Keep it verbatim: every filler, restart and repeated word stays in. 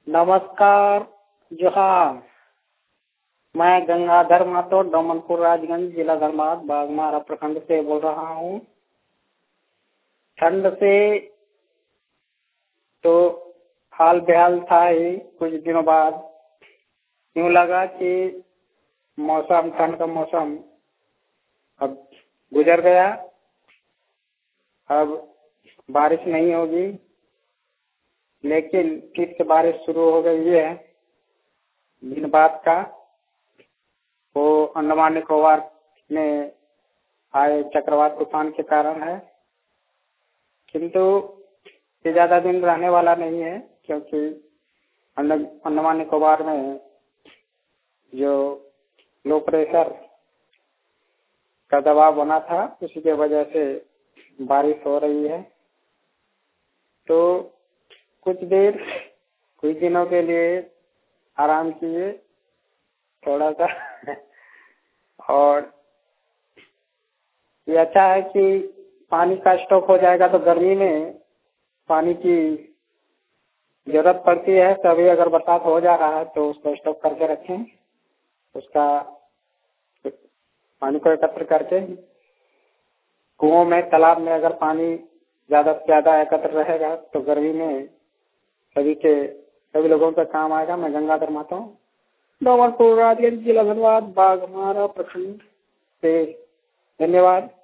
नमस्कार। जोहार। मैं गंगाधर मातो डोमनपुर राजगंज जिला धर्माद बागमारा प्रखंड से बोल रहा हूँ। ठंड से तो हाल बेहाल था ही। कुछ दिनों बाद यूँ लगा कि मौसम ठंड का मौसम अब गुजर गया, अब बारिश नहीं होगी। लेकिन फिर से बारिश शुरू हो गई है दिन बाद का। वो अंडमान निकोबार में आए चक्रवात तूफान के कारण है, किंतु ये ज्यादा दिन रहने वाला नहीं है, क्योंकि अंडमान निकोबार में जो लो प्रेशर का दबाव बना था, उसी के वजह से बारिश हो रही है। तो कुछ देर कुछ दिनों के लिए आराम कीजिए थोड़ा सा। और ये अच्छा है कि पानी का स्टॉक हो जाएगा, तो गर्मी में पानी की जरूरत पड़ती है। तभी अगर बरसात हो जा रहा है तो उसको स्टॉक करके रखें, उसका पानी को एकत्र करके। कुओं में, तालाब में अगर पानी ज्यादा से ज्यादा एकत्र रहेगा तो गर्मी में सभी के सभी लोगों का काम आएगा। मैं गंगाधर माता हूँ, डोमनपुर राजगंज जिला धनबाद बागमारा प्रखंड से। धन्यवाद।